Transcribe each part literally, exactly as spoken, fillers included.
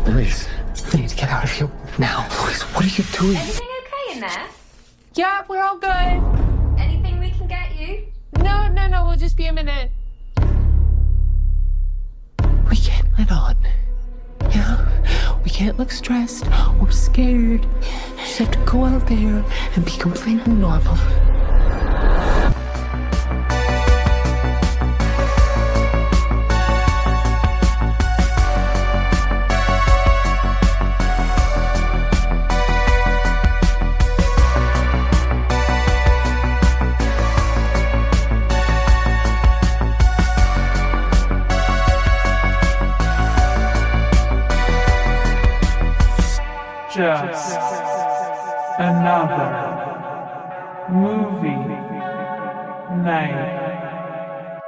Please, we need to get out of here now. Please, what are you doing? Anything okay in there? Yeah, we're all good. Anything we can get you? No, no, no, we'll just be a minute. We can't let on. Yeah? We can't look stressed or scared. We just have to go out there and be completely normal. Just another movie night.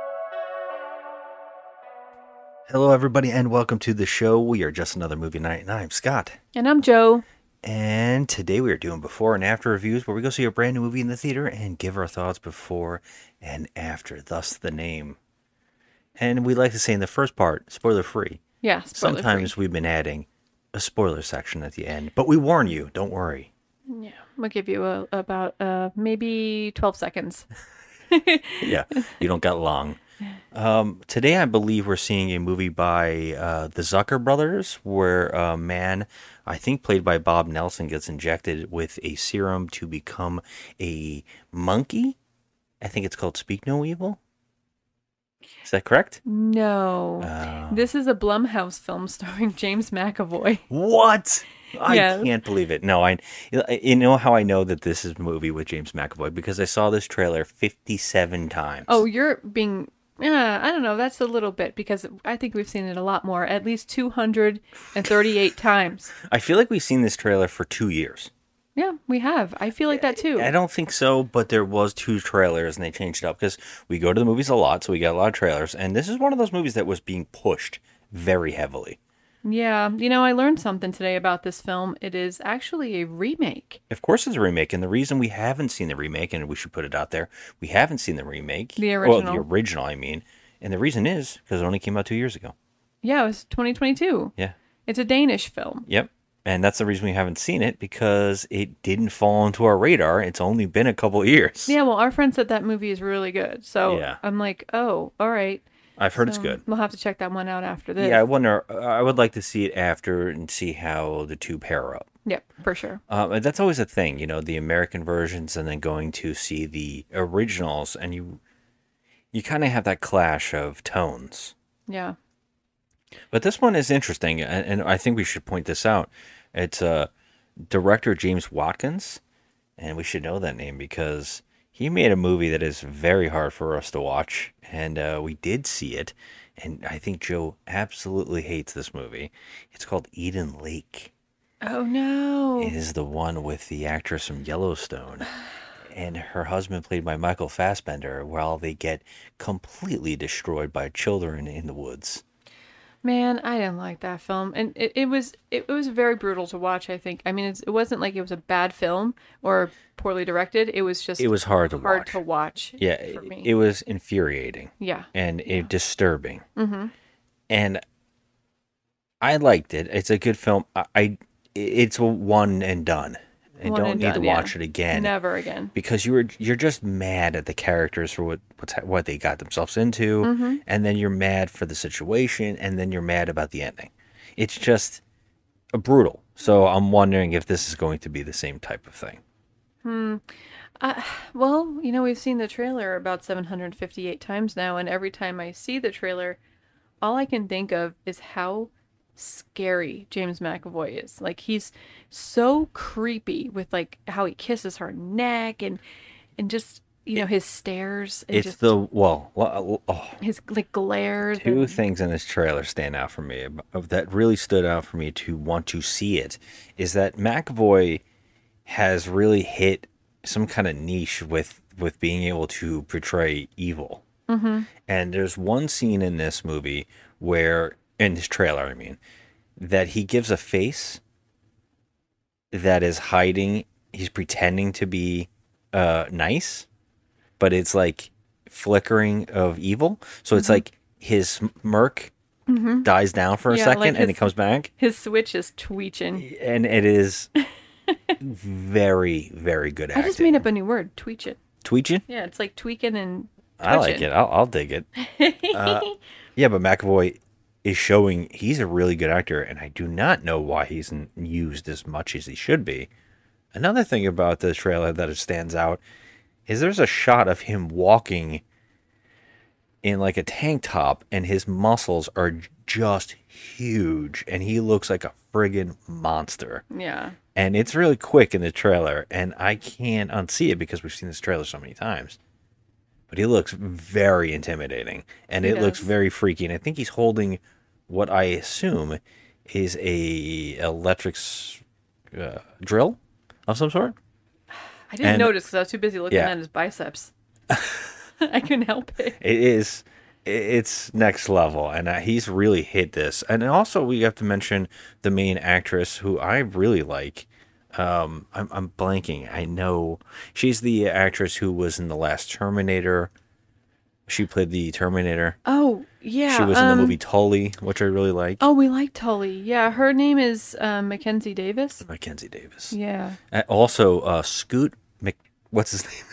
Hello, everybody, and welcome to the show. We are Just Another Movie Night, and I'm Scott. And I'm Joe. And today we are doing before and after reviews where we go see a brand new movie in the theater and give our thoughts before and after, thus the name. And we like to say in the first part, spoiler free. Yeah, spoiler Sometimes free. we've been adding a spoiler section at the end, but we warn you, don't worry. Yeah, we'll give you a, about uh, maybe twelve seconds. Yeah, you don't got long. Um, today, I believe we're seeing a movie by uh, the Zucker brothers, where a man, I think played by Bob Nelson, gets injected with a serum to become a monkey. I think it's called Speak No Evil. Is that correct? No. Uh, This is a Blumhouse film starring James McAvoy. What? I Yes. can't believe it. No, I. You know how I know that this is a movie with James McAvoy? Because I saw this trailer fifty-seven times. Oh, you're being... Yeah, I don't know. That's a little bit because I think we've seen it a lot more. At least two hundred thirty-eight times. I feel like we've seen this trailer for two years. Yeah, we have. I feel like that too. I don't think so, but there was two trailers and they changed it up because we go to the movies a lot, so we get a lot of trailers. And this is one of those movies that was being pushed very heavily. Yeah, you know, I learned something today about this film. It is actually a remake. Of course it's a remake, and the reason we haven't seen the remake, and we should put it out there, we haven't seen the remake. The Well, original. the original, I mean. And the reason is because it only came out two years ago. Yeah, it was twenty twenty-two. Yeah. It's a Danish film. Yep. And that's the reason we haven't seen it, because it didn't fall into our radar. It's only been a couple of years. Yeah, well, our friend said that movie is really good. So Yeah. I'm like, oh, all right. I've heard it's So good. We'll have to check that one out after this. Yeah, I wonder, I would like to see it after and see how the two pair up. Yep, for sure. Um, and that's always a thing, you know, the American versions and then going to see the originals, and you you kind of have that clash of tones. Yeah. But this one is interesting, and, and I think we should point this out. It's uh, director James Watkins, and we should know that name because he made a movie that is very hard for us to watch, and uh, we did see it, and I think Joe absolutely hates this movie. It's called Eden Lake. Oh, no. It is the one with the actress from Yellowstone and her husband, played by Michael Fassbender, while they get completely destroyed by children in the woods. Man, I didn't like that film. And it, it was it was very brutal to watch, I think. I mean, it's, it wasn't like it was a bad film or poorly directed. It was just It was hard to hard watch. to watch Yeah, for it, me. it was infuriating yeah. and it disturbing. Mm-hmm. And I liked it. It's a good film. I, I it's a one and done. I One don't and need done, to yeah. watch it again. Never again. Because you were you're just mad at the characters for what what's, what they got themselves into, Mm-hmm. and then you're mad for the situation, and then you're mad about the ending. It's just a brutal. So I'm wondering if this is going to be the same type of thing. Uh, well, you know, we've seen the trailer about seven hundred fifty-eight times now, and every time I see the trailer, all I can think of is how scary James McAvoy is. Like, he's so creepy with, like, how he kisses her neck and and just, you know, his stares and It's just the well, well, oh, his, like, glares. two and- things in this trailer stand out for me ab- that really stood out for me to want to see it. Is that McAvoy has really hit some kind of niche with with being able to portray evil. Mm-hmm. And there's one scene in this movie where, in this trailer, I mean, that he gives a face that is hiding. He's pretending to be uh, nice, but it's like flickering of evil. So it's like his smirk dies down for a Yeah, second like and his- it comes back. His switch is tweeching. And it is very, very good I acting. just made up a new word, tweeching. Tweeching? Yeah, it's like tweaking and I like twitching. it. I'll, I'll dig it. Uh, yeah, but McAvoy is showing he's a really good actor, and I do not know why he's n- used as much as he should be. Another thing about the trailer that it stands out is there's a shot of him walking in like a tank top, and his muscles are j- just huge, and he looks like a friggin' monster. Yeah. And it's really quick in the trailer, and I can't unsee it because we've seen this trailer so many times. But he looks very intimidating, and He it looks does. very freaky. And I think he's holding what I assume is a electric s- uh, drill of some sort. I didn't And- notice because I was too busy looking Yeah. at his biceps. I couldn't help it. It is, i- it's next level, and uh, he's really hit this. And also, we have to mention the main actress, who I really like. Um, I'm, I'm blanking. I know she's the actress who was in the last Terminator. She played the Terminator. Oh, yeah. she was in the um, movie Tully, which I really like. Oh, we like Tully. Yeah, her name is um, Mackenzie Davis. Mackenzie Davis. Yeah. Uh, also, uh, Scoot Mc. What's his name?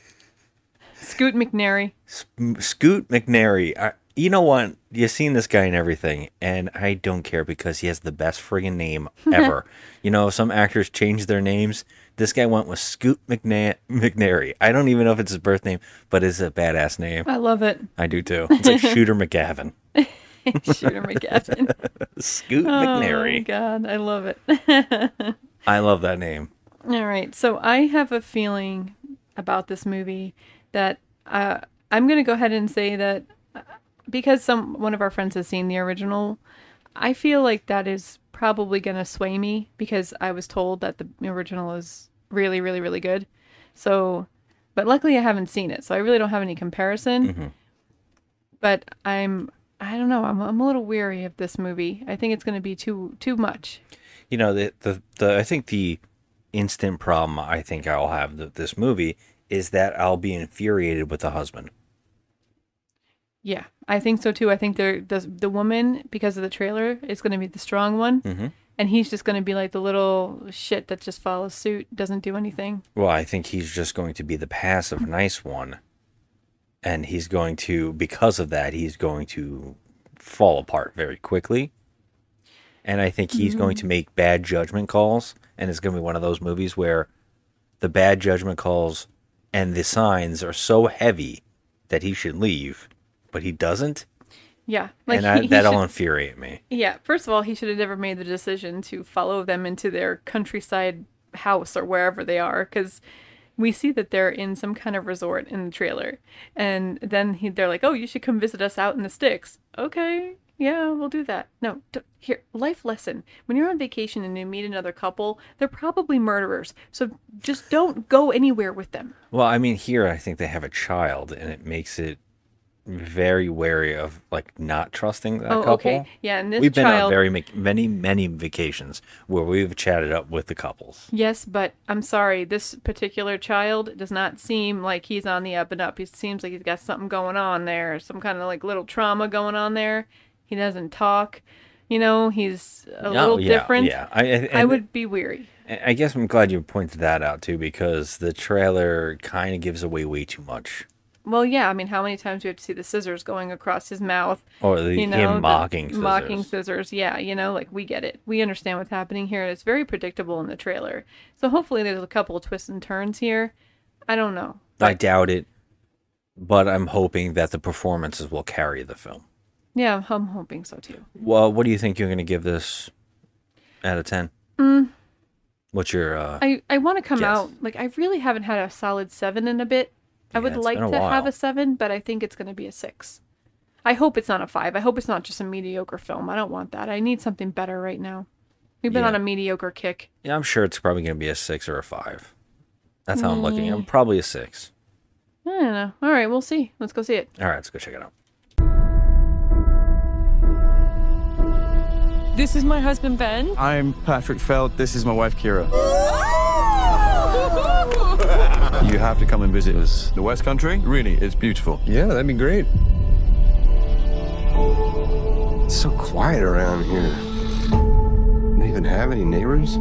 Scoot McNairy. Sp- Scoot McNairy. I, you know what? You've seen this guy and everything, and I don't care because he has the best friggin' name ever. You know, some actors change their names. This guy went with Scoot McNa- McNairy. I don't even know if it's his birth name, but it's a badass name. I love it. I do too. It's like Shooter McGavin. Shooter McGavin. Scoot Oh, my McNairy. God. I love it. I love that name. All right. So I have a feeling about this movie that uh, I'm going to go ahead and say that uh, because some one of our friends has seen the original, I feel like that is probably going to sway me because I was told that the original is really, really, really good. So, but luckily I haven't seen it, so I really don't have any comparison. Mhm. But I'm, I don't know, I'm, I'm a little weary of this movie. I think it's going to be too, too much. You know, the, the the I think the instant problem I think I'll have with this movie is that I'll be infuriated with the husband. Yeah, I think so too. I think there the the woman, because of the trailer, is going to be the strong one, Mm-hmm. and he's just going to be like the little shit that just follows suit, doesn't do anything. Well, I think he's just going to be the passive nice one. And he's going to, because of that, he's going to fall apart very quickly. And I think he's going to make bad judgment calls. And it's going to be one of those movies where the bad judgment calls and the signs are so heavy that he should leave, but he doesn't. Yeah, like and I, he- he that'll should- infuriate me. Yeah, first of all, he should have never made the decision to follow them into their countryside house or wherever they are, because we see that they're in some kind of resort in the trailer, and then he, they're like, "Oh, you should come visit us out in the sticks." Okay, yeah, we'll do that. No, don't, here, life lesson: when you're on vacation and you meet another couple, they're probably murderers, so just don't go anywhere with them. Well, I mean, here I think they have a child, and it makes it very wary of like not trusting that Oh, couple. okay, yeah, and this We've been child. on very ma- many, many vacations where we've chatted up with the couples. Yes, but I'm sorry, this particular child does not seem like he's on the up and up. He seems like he's got something going on there, some kind of like little trauma going on there. He doesn't talk. You know, he's a little yeah, different. Yeah, I, and, I would be weary. I guess I'm glad you pointed that out too, because the trailer kind of gives away way too much, Well, yeah, I mean, how many times do we have to see the scissors going across his mouth? or the, You know, him the mocking scissors. Mocking scissors. Yeah, you know, like we get it. We understand what's happening here. It's very predictable in the trailer. So hopefully there's a couple of twists and turns here. I don't know. I doubt it, but I'm hoping that the performances will carry the film. Yeah, I'm hoping so too. Well, what do you think you're going to give this out of ten? Mm. What's your? Uh, I, I want to come Yes. out, like, I really haven't had a solid seven in a bit. I Yeah, would it's like been to a have while. a seven, but I think it's going to be a six. I hope it's not a five. I hope it's not just a mediocre film. I don't want that. I need something better right now. We've been Yeah. on a mediocre kick. yeah, I'm sure it's probably going to be a six or a five. That's how I'm looking. Mm. I'm probably a six. I don't know. All right, we'll see. Let's go see it. All right, let's go check it out. This is my husband, Ben. I'm Patrick Feld. This is my wife, Kira. You have to come and visit us. The West Country, really, it's beautiful. Yeah, that'd be great. It's so quiet around here. You don't even have any neighbors?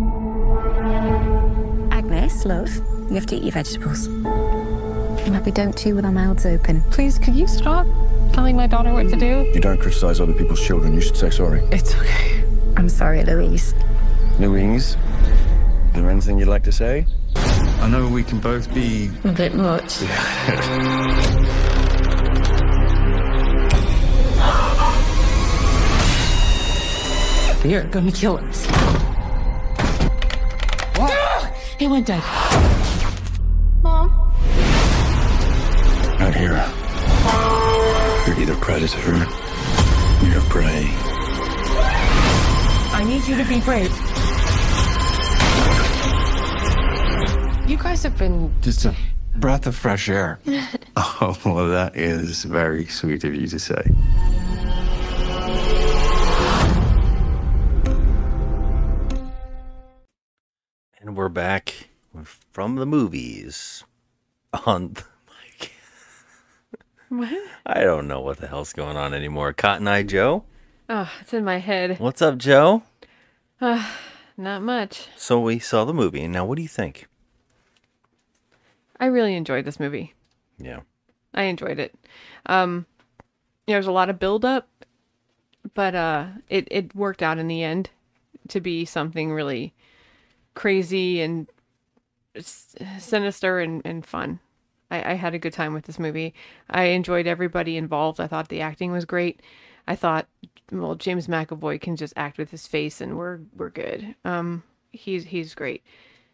Agnes, love, you have to eat your vegetables. Like we don't chew with our mouths open. Please, could you stop telling my daughter what to do? You don't criticize other people's children. You should say sorry. It's okay. I'm sorry, Louise. Louise, is there anything you'd like to say? I know we can both be... A bit much. You're gonna kill us. What? He went dead. Mom? Out here, you're either predator or you're prey. I need you to be brave. You guys have been... Just a breath of fresh air. Oh, well, that is very sweet of you to say. And we're back from the movies on the mic. What? I don't know what the hell's going on anymore. Cotton Eye Joe? Oh, it's in my head. What's up, Joe? Uh, not much. So we saw the movie, and now what do you think? I really enjoyed this movie. Yeah. I enjoyed it. Um, there's a lot of build up, but uh, it, it worked out in the end to be something really crazy and s- sinister and, and fun. I, I had a good time with this movie. I enjoyed everybody involved. I thought the acting was great. I thought, well, James McAvoy can just act with his face and we're we're good. Um, he's he's great.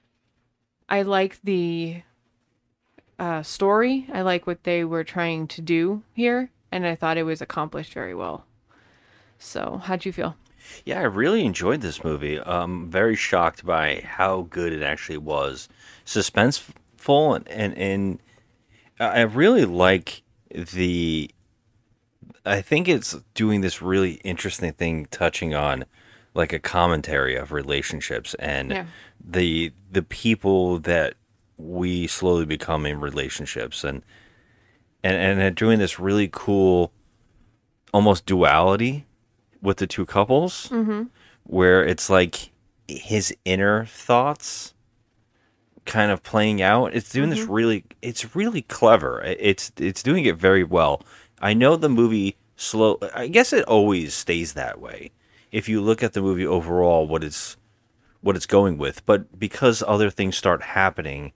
I like the uh, story. I like what they were trying to do here, and I thought it was accomplished very well. So, how'd you feel? Yeah, I really enjoyed this movie. Um, very shocked by how good it actually was. Suspenseful, and, and, and I really like the... I think it's doing this really interesting thing, touching on like a commentary of relationships and Yeah. the the people that we slowly become in relationships, and and and they're doing this really cool, almost duality with the two couples, Mm-hmm. where it's like his inner thoughts kind of playing out. It's doing this really, it's really clever. It's it's doing it very well. I know the movie slow. I guess it always stays that way. If you look at the movie overall, what it's what it's going with, but because other things start happening,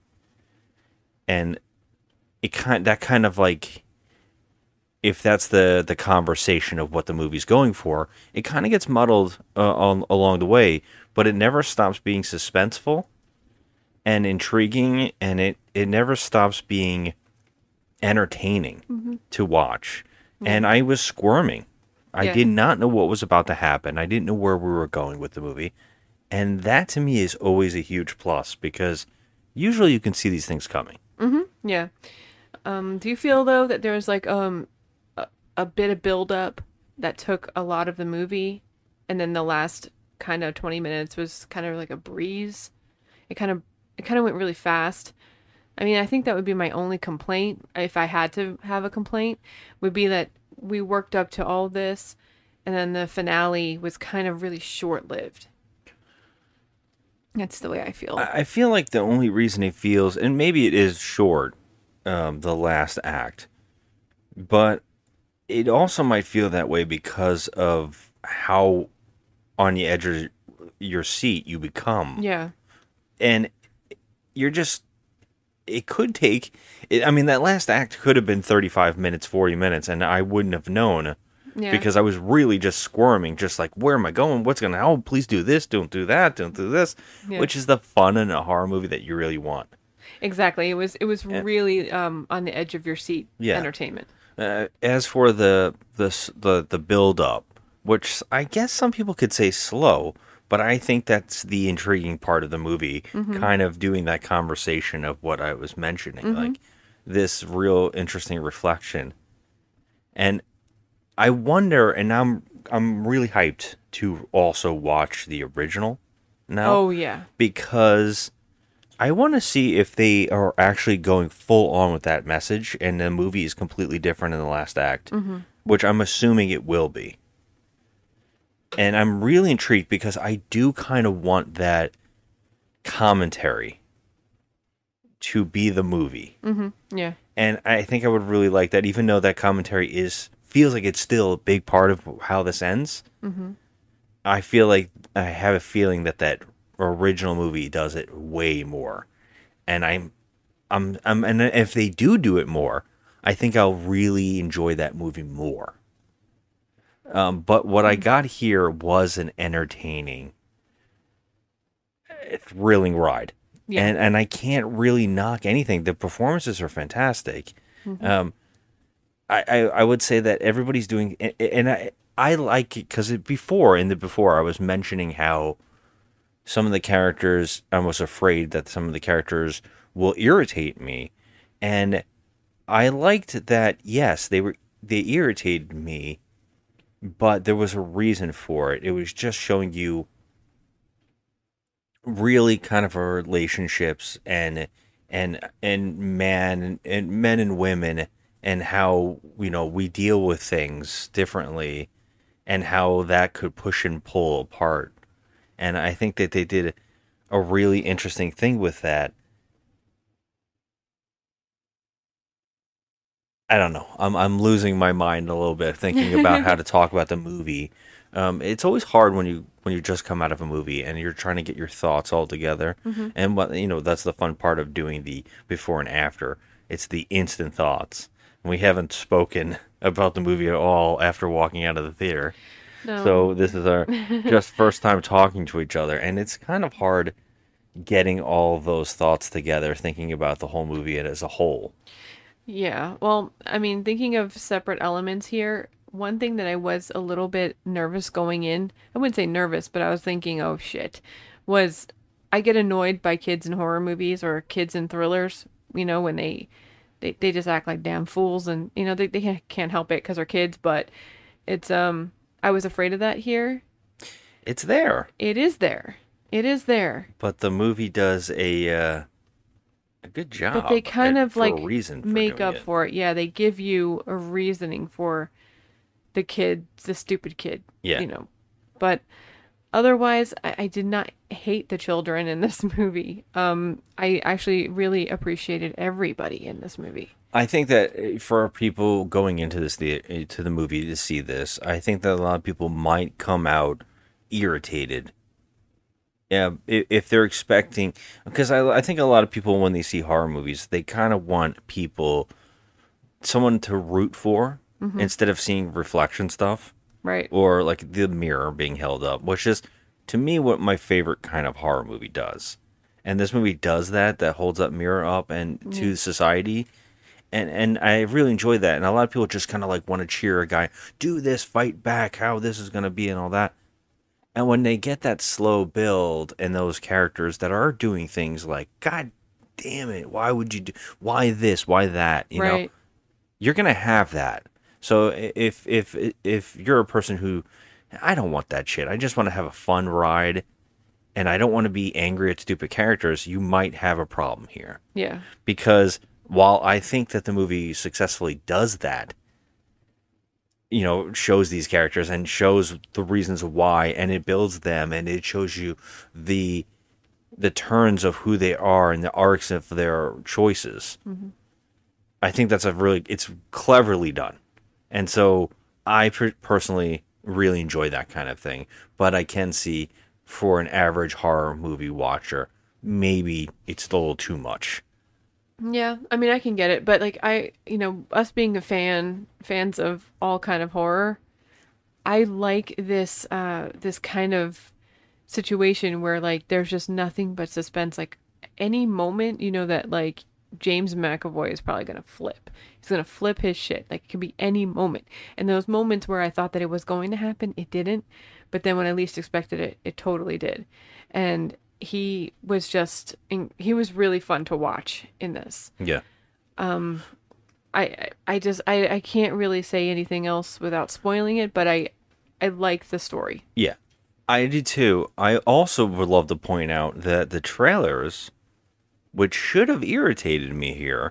and it kind that kind of like, if that's the the conversation of what the movie's going for, it kind of gets muddled uh, on, along the way, but it never stops being suspenseful and intriguing, and it it never stops being entertaining Mm-hmm. to watch. And I was squirming. I Yeah. did not know what was about to happen. I didn't know where we were going with the movie. And that to me is always a huge plus, because usually you can see these things coming. Yeah. Um, do you feel though that there was like um a, a bit of build up that took a lot of the movie, and then the last kind of twenty minutes was kind of like a breeze? It kind of it kind of went really fast. I mean, I think that would be my only complaint, if I had to have a complaint, would be that we worked up to all this, and then the finale was kind of really short-lived. That's the way I feel. I I feel like the only reason it feels, and maybe it is short, um, the last act, but it also might feel that way because of how on the edge of your seat you become. Yeah. And you're just, it could take, it, I mean, that last act could have been thirty-five minutes, forty minutes, and I wouldn't have known. Yeah. Because I was really just squirming, just like, where am I going? What's going to, oh, please do this, don't do that, don't do this, Yeah. which is the fun in a horror movie that you really want. Exactly. It was it was Yeah. really um on the edge of your seat Yeah. entertainment. Uh, as for the, the, s- the, the build up, which I guess some people could say slow, but I think that's the intriguing part of the movie, Mm-hmm. kind of doing that conversation of what I was mentioning, like this real interesting reflection. And I wonder, and I'm I'm really hyped to also watch the original now. Oh yeah. Because I want to see if they are actually going full on with that message, and the movie is completely different in the last act, which I'm assuming it will be. And I'm really intrigued because I do kind of want that commentary to be the movie. Mm-hmm. Yeah. And I think I would really like that, even though that commentary is feels like it's still a big part of how this ends. Mm-hmm. I feel like I have a feeling that that original movie does it way more. And I'm, I'm, I'm, and if they do do it more, I think I'll really enjoy that movie more. Um, but what I got here was an entertaining, thrilling ride. Yeah. And and I can't really knock anything. The performances are fantastic. Mm-hmm. Um, I, I, I would say that everybody's doing, and, and I I like it because before, in the before, I was mentioning how some of the characters, I was afraid that some of the characters will irritate me. And I liked that, yes, they were they irritated me, but there was a reason for it. It was just showing you really kind of our relationships and and and man and men and women and how, you know, we deal with things differently and how that could push and pull apart. And I think that they did a really interesting thing with that. I don't know. I'm I'm losing my mind a little bit thinking about how to talk about the movie. Um, it's always hard when you when you just come out of a movie and you're trying to get your thoughts all together. Mm-hmm. And what you know, that's the fun part of doing the before and after. It's the instant thoughts. And we haven't spoken about the movie at all after walking out of the theater. No. So this is our just first time talking to each other, and it's kind of hard getting all of those thoughts together, thinking about the whole movie as a whole. Yeah. Well, I mean, thinking of separate elements here, one thing that I was a little bit nervous going in, I wouldn't say nervous, but I was thinking, oh shit, was I get annoyed by kids in horror movies or kids in thrillers, you know, when they they, they just act like damn fools and, you know, they, they can't help it because they're kids, but it's, um, I was afraid of that here. It's there. It is there. It is there. But the movie does a uh, a good job. But they kind at- of for like a reason for make doing up it. for it. Yeah, they give you a reasoning for the kid, the stupid kid. Yeah. You know. But otherwise, I, I did not hate the children in this movie. Um, I actually really appreciated everybody in this movie. I think that uh, for people going into this the to the movie to see this, I think that a lot of people might come out irritated. Yeah, if, if they're expecting, because I I think a lot of people when they see horror movies, they kind of want people, someone to root for Mhm. instead of seeing reflection stuff. Right. Or like the mirror being held up, which is to me what my favorite kind of horror movie does. And this movie does that, that holds up mirror up and to Mhm. society. And and I really enjoy that. And a lot of people just kind of like want to cheer a guy, do this, fight back, how this is going to be and all that. And when they get that slow build and those characters that are doing things like, God damn it, why would you do, why this, why that, you know, Right. you're going to have that. So if if if you're a person who, I don't want that shit, I just want to have a fun ride, and I don't want to be angry at stupid characters, you might have a problem here. Yeah. Because while I think that the movie successfully does that, you know, shows these characters and shows the reasons why, and it builds them, and it shows you the the turns of who they are and the arcs of their choices. Mhm. I think that's a really, it's cleverly done. And so I per- personally really enjoy that kind of thing. But I can see for an average horror movie watcher, maybe it's a little too much. Yeah, I mean, I can get it, but like I, you know, us being a fan, fans of all kind of horror, I like this, uh, this kind of situation where like there's just nothing but suspense. Like any moment, you know, that like James McAvoy is probably gonna flip. He's gonna flip his shit. Like it could be any moment. And those moments where I thought that it was going to happen, it didn't. But then when I least expected it, it totally did. And he was just, he was really fun to watch in this. Yeah. Um, I, I just, I, I can't really say anything else without spoiling it, but I, I like the story. Yeah, I do too. I also would love to point out that the trailers, which should have irritated me here,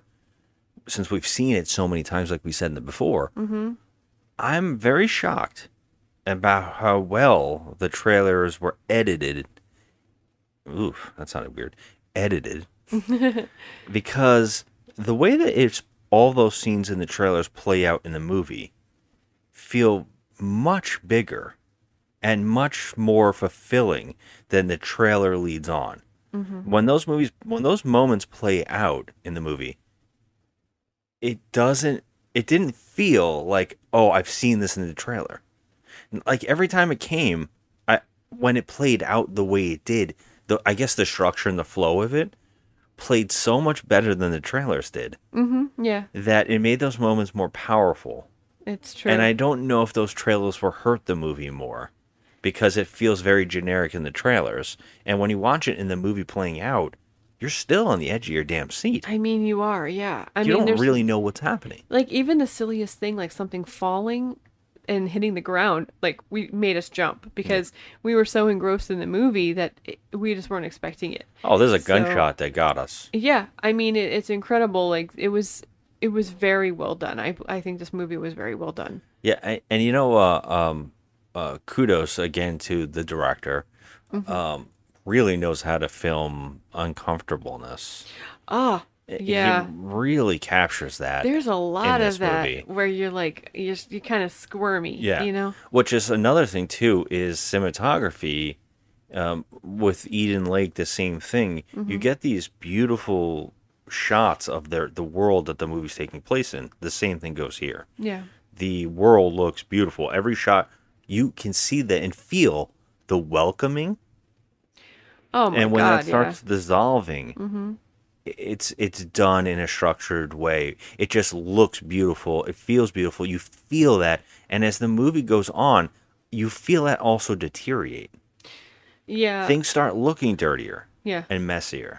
since we've seen it so many times, like we said in the before, Mm-hmm. I'm very shocked about how well the trailers were edited. Oof, that sounded weird. Edited. Because the way that it's all those scenes in the trailers play out in the movie feel much bigger and much more fulfilling than the trailer leads on. Mm-hmm. When those movies, when those moments play out in the movie, it doesn't, it didn't feel like, oh, I've seen this in the trailer. Like every time it came, I when it played out the way it did, the I guess the structure and the flow of it played so much better than the trailers did. Mm-hmm. Yeah. That it made those moments more powerful. It's true. And I don't know if those trailers will hurt the movie more because it feels very generic in the trailers. And when you watch it in the movie playing out, you're still on the edge of your damn seat. I mean, you are, yeah. I you mean, don't there's, really know what's happening. Like, even the silliest thing, like something falling and hitting the ground, like, we made us jump because yeah. we were so engrossed in the movie that it, we just weren't expecting it. Oh, there's a so, gunshot that got us. Yeah, I mean, it, it's incredible. Like, it was... It was very well done. I I think this movie was very well done. Yeah, and, and you know, uh, um, uh, kudos again to the director. Mm-hmm. Um, really knows how to film uncomfortableness. Ah, yeah. He really captures that. There's a lot of that movie. Where you're like, you're, you're kind of squirmy. Yeah. You know? Which is another thing, too, is cinematography. Um, with Eden Lake, the same thing. Mm-hmm. You get these beautiful shots of their the world that the movie's taking place in. The same thing goes here. Yeah. The world looks beautiful. Every shot, you can see that and feel the welcoming. Oh my god! And when God, that starts yeah. dissolving, mm-hmm. it's it's done in a structured way. It just looks beautiful. It feels beautiful. You feel that, and as the movie goes on, you feel that also deteriorate. Yeah. Things start looking dirtier. Yeah. And messier.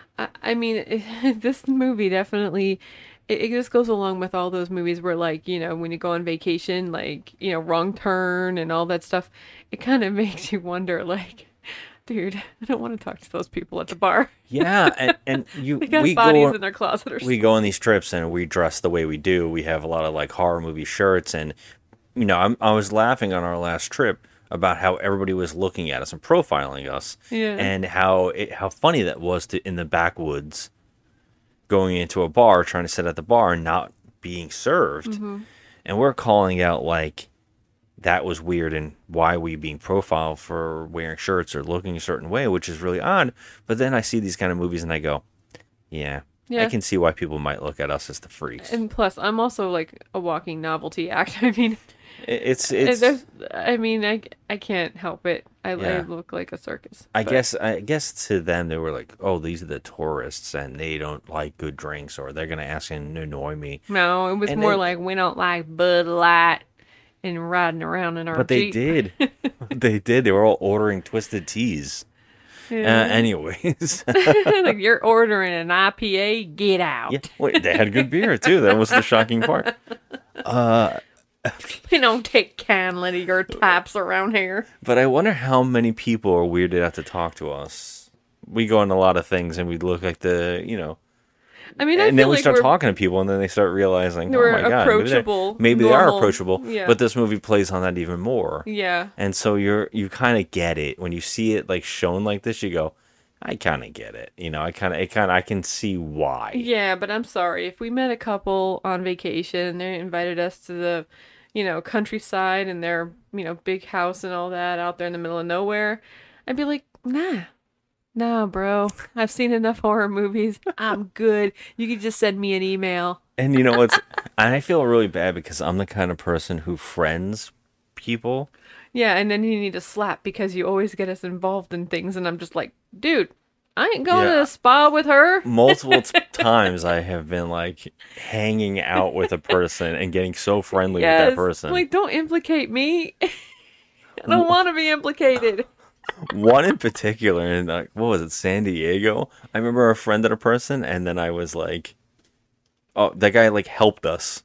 I mean, it, this movie definitely, it, it just goes along with all those movies where, like, you know, when you go on vacation, like, you know, Wrong Turn and all that stuff, it kind of makes you wonder, like, dude, I don't want to talk to those people at the bar. Yeah, and, and you, they got we bodies go, in their closet or something. We go on these trips and we dress the way we do. We have a lot of, like, horror movie shirts, and, you know, I'm, I was laughing on our last trip about how everybody was looking at us and profiling us, yeah. and how it, how funny that was to in the backwoods, going into a bar, trying to sit at the bar and not being served, mm-hmm. and we're calling out like that was weird and why we being profiled for wearing shirts or looking a certain way, which is really odd. But then I see these kind of movies and I go, yeah. Yeah. I can see why people might look at us as the freaks. And plus, I'm also like a walking novelty act. I mean. It's it's. There's, I mean, I, I can't help it. I, yeah. I look like a circus. I but. guess I guess to them they were like, oh, these are the tourists and they don't like good drinks, or they're gonna ask and annoy me. No, it was and more they, like we don't like Bud Light and riding around in our. But they Jeep. did. they did. They were all ordering twisted teas. Yeah. Uh, anyways, like you're ordering an I P A, get out. Yeah, wait, they had good beer too. That was the shocking part. Uh. We don't take canned liquor taps around here. But I wonder how many people are weirded out to talk to us. We go on a lot of things and we look like the, you know. I mean, I and feel then we like start we're, talking to people and then they start realizing, we're oh my god, approachable, maybe, they, maybe they are approachable. Yeah. But this movie plays on that even more. Yeah. And so you're you kind of get it when you see it like shown like this. You go, I kind of get it. You know, I kind of, it kind of, I can see why. Yeah, but I'm sorry if we met a couple on vacation and they invited us to the, you know, countryside and their, you know, big house and all that out there in the middle of nowhere, I'd be like, nah, nah, bro. I've seen enough horror movies. I'm good. You can just send me an email. And you know what's, and I feel really bad because I'm the kind of person who friends people. Yeah, and then you need to slap because you always get us involved in things, and I'm just like, dude, I ain't going yeah. to the spa with her. Multiple t- times I have been like hanging out with a person and getting so friendly yes. with that person. Like, don't implicate me. I don't want to be implicated. One in particular, in like, what was it, San Diego? I remember a friend of a person, and then I was like, oh, that guy like helped us.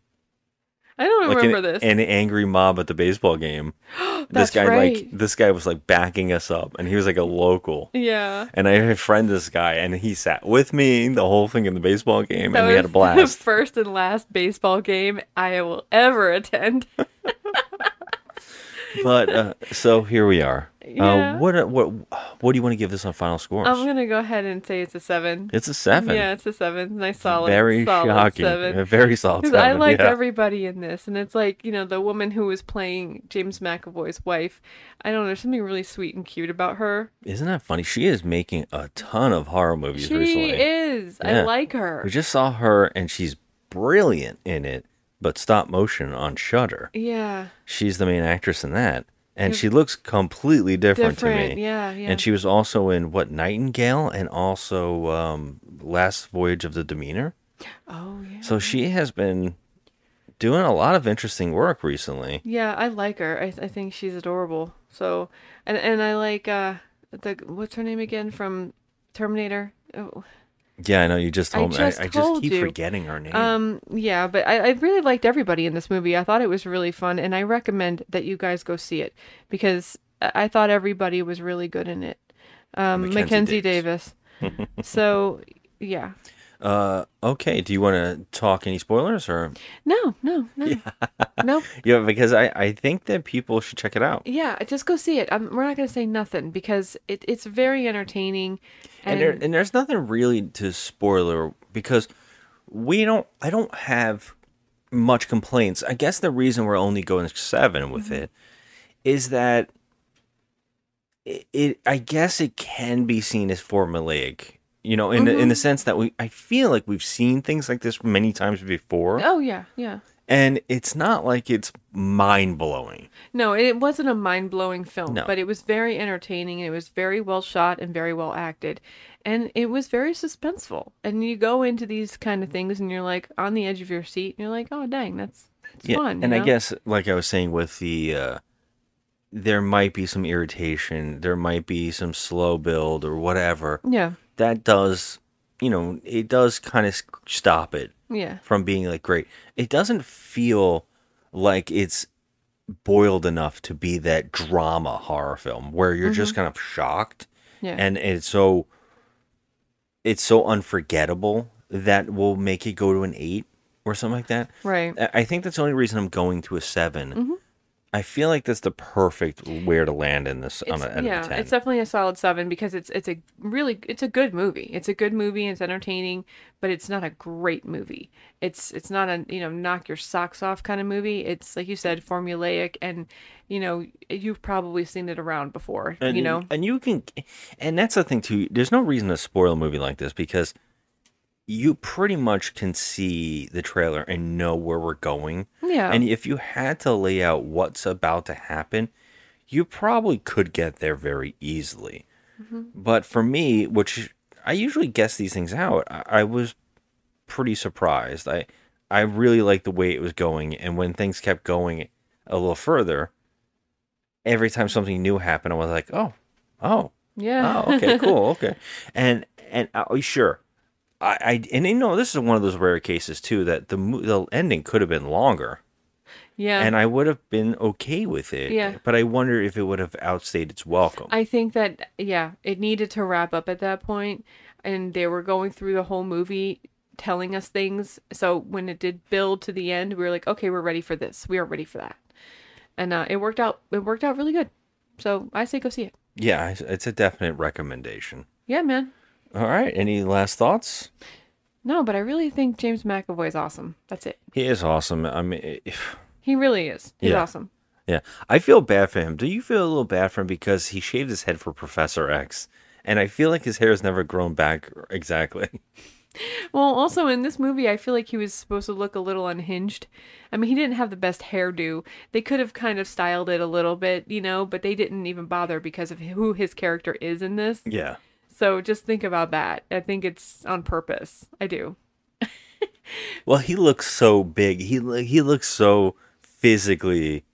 I don't like remember an, this. An angry mob at the baseball game. That's this guy right. like this guy was like backing us up, and he was like a local. Yeah. And I friend this guy, and he sat with me the whole thing in the baseball game, that and we had a blast. The first and last baseball game I will ever attend. But uh, so here we are. Yeah. Uh, what uh, what what do you want to give this on final scores? I'm gonna go ahead and say it's a seven. It's a seven. Yeah, it's a seven. Nice solid. Very solid shocking. Seven. A very solid 'Cause seven. I liked yeah. everybody in this, and it's like, you know, the woman who was playing James McAvoy's wife. I don't know, there's something really sweet and cute about her. Isn't that funny? She is making a ton of horror movies She recently. is. I Yeah. like her. We just saw her, and she's brilliant in it, but stop motion on Shudder. Yeah. She's the main actress in that, and she looks completely different, Different. to me. Yeah, yeah. And she was also in what, Nightingale, and also um, Last Voyage of the Demeanor. Oh yeah. So she has been doing a lot of interesting work recently. Yeah, I like her. I I think she's adorable. So, and and I like uh the what's her name again from Terminator? Oh. Yeah, I know you just I told me. just I, I just told keep you. forgetting her name. Um, yeah, but I, I really liked everybody in this movie. I thought it was really fun, and I recommend that you guys go see it because I I thought everybody was really good in it. Um, Mackenzie Mackenzie Davis. Davis. So, yeah. Uh, okay. Do you want to talk any spoilers or? No, no, no, no. Yeah, because I, I think that people should check it out. Yeah, just go see it. I'm, we're not going to say nothing because it, it's very entertaining. And And, there, and there's nothing really to spoiler because we don't. I don't have much complaints. I guess the reason we're only going seven with Mm-hmm. it is that it, it. I guess it can be seen as formulaic. You know, in the, in the sense that we. I feel like we've seen things like this many times before, oh, yeah, yeah. and it's not like it's mind blowing. No, it wasn't a mind-blowing film, No. but it was very entertaining and it was very well shot and very well acted. And it was very suspenseful. And you go into these kind of things and you're like on the edge of your seat and you're like, "Oh, dang, that's, that's Yeah, fun." you and I know? guess, like I was saying, with the, uh, there might be some irritation, there might be some slow build or whatever. Yeah. That does, you know, it does kind of stop it Yeah. from being like great. It doesn't feel like it's boiled enough to be that drama horror film where you're just kind of shocked, Yeah. and it's so, it's so unforgettable that will make it go to an eight or something like that. Right. I- I think that's the only reason I'm going to a seven. I feel like that's the perfect where to land in this on It's, a, out yeah, of a ten. it's definitely a solid seven because it's it's a really it's a good movie. It's a good movie. It's entertaining, but it's not a great movie. It's it's not a you know knock your socks off kind of movie. It's like you said, formulaic, and you know you've probably seen it around before. and, you know, and you can, and that's the thing too. There's no reason to spoil a movie like this because you pretty much can see the trailer and know where we're going. Yeah. And if you had to lay out what's about to happen, you probably could get there very easily. But for me, which I usually guess these things out, I, I was pretty surprised. I I really liked the way it was going, and when things kept going a little further, every time something new happened, I was like, oh, oh, yeah. oh, okay, cool, okay, and and uh, sure, I, I and you know this is one of those rare cases too that the mo- the ending could have been longer, yeah. and I would have been okay with it. Yeah. But I wonder if it would have outstayed its welcome. I think that yeah, it needed to wrap up at that point, and they were going through the whole movie telling us things. So when it did build to the end, we were like, okay, we're ready for this. We are ready for that, and uh, it worked out. It worked out really good. So I say go see it. Yeah, it's- it's a definite recommendation. Yeah, man. All right, any last thoughts? No, but I really think James McAvoy is awesome. That's it. He is awesome. I mean, if, He really is. He's Yeah. awesome. yeah, I feel bad for him. Do you feel a little bad for him because he shaved his head for Professor X, and I feel like his hair has never grown back exactly. Well, also in this movie, I feel like he was supposed to look a little unhinged. I mean, he didn't have the best hairdo. They could have kind of styled it a little bit, you know, but they didn't even bother because of who his character is in this. Yeah. So just think about that. I think it's on purpose. I do. Well, he looks so big. He he looks so physically.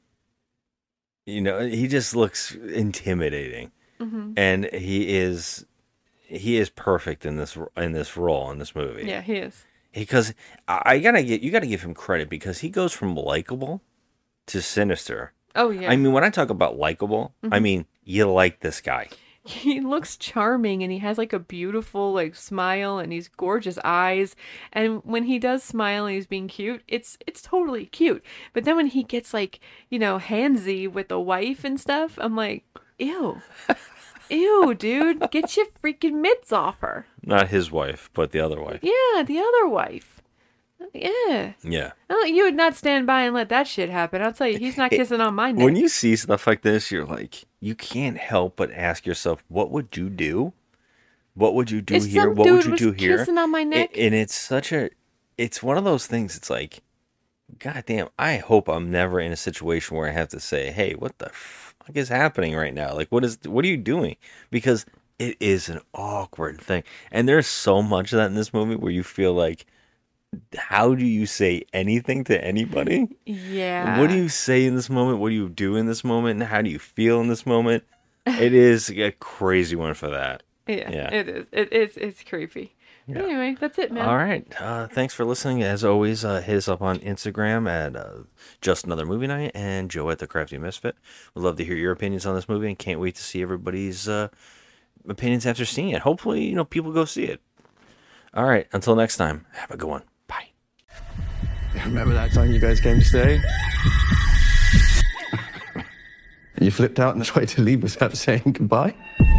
You know, he just looks intimidating, and he is he is perfect in this in this role in this movie. Yeah, he is. Because I, I gotta get you gotta give him credit because he goes from likable to sinister. Oh, yeah. I mean, when I talk about likable, I mean you like this guy. he looks charming and he has like a beautiful like smile and he's gorgeous eyes. And when he does smile and he's being cute, it's it's totally cute. But then when he gets like, you know, handsy with the wife and stuff, I'm like, ew. Ew, dude, get your freaking mitts off her. Not his wife, but the other wife. Yeah, the other wife. Yeah. Yeah. Oh, you would not stand by and let that shit happen. I'll tell you, he's not kissing on my neck. When you see stuff like this, you're like, you can't help but ask yourself, what would you do? What would you do If here? some What would dude you was do here? kissing on my neck? A- And it's such a, it's one of those things. It's like, God damn, I hope I'm never in a situation where I have to say, hey, what the fuck is happening right now? Like, what is, what are you doing? Because it is an awkward thing. And there's so much of that in this movie where you feel like, how do you say anything to anybody? Yeah. What do you say in this moment? What do you do in this moment? And how do you feel in this moment? It is a crazy one for that. Yeah, Yeah. it is. It, it's it's creepy. Yeah. Anyway, that's it, man. All right. Uh, thanks for listening. As always, uh, hit us up on Instagram at uh, Just Another Movie Night and Joe at The Crafty Misfit. We'd love to hear your opinions on this movie and can't wait to see everybody's uh, opinions after seeing it. Hopefully, you know, people go see it. All right. Until next time, have a good one. Bye. Remember that time you guys came to stay? You flipped out and tried to leave without saying goodbye?